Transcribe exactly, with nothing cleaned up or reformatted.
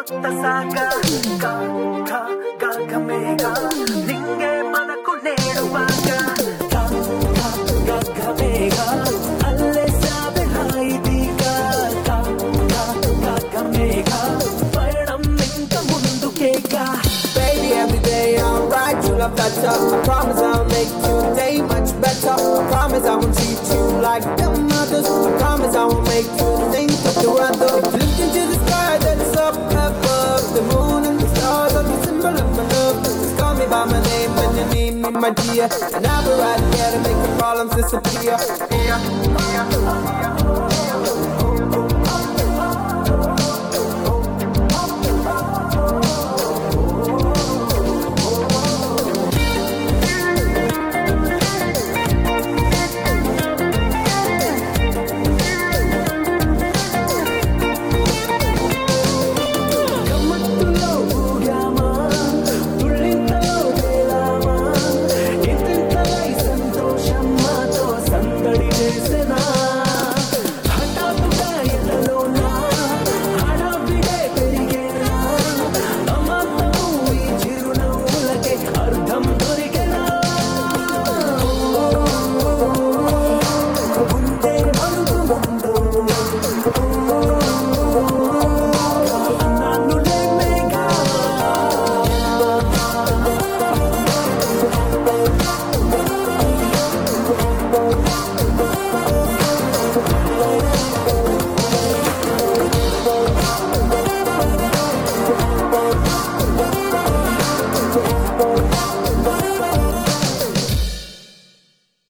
కొత్త సాగా గా గా గా గమేగా నింగే మనకు నేడు బాగా గా గా గా గమేగా అల్లే సాబే హాయిదిగా గా గా గా గమేగా పయనం ఇంక ముందుకేగా. Baby, every day I'll write you love better. I promise I'll make your day much better. I promise I won't treat you like them others. I promise I won't make you think of the weather. If you look into the sky, then it's up above. The moon and the stars are the symbol of my love. Just call me by my name when you need me, my dear. And I'll be right here to make the problems disappear. Yeah, yeah, yeah.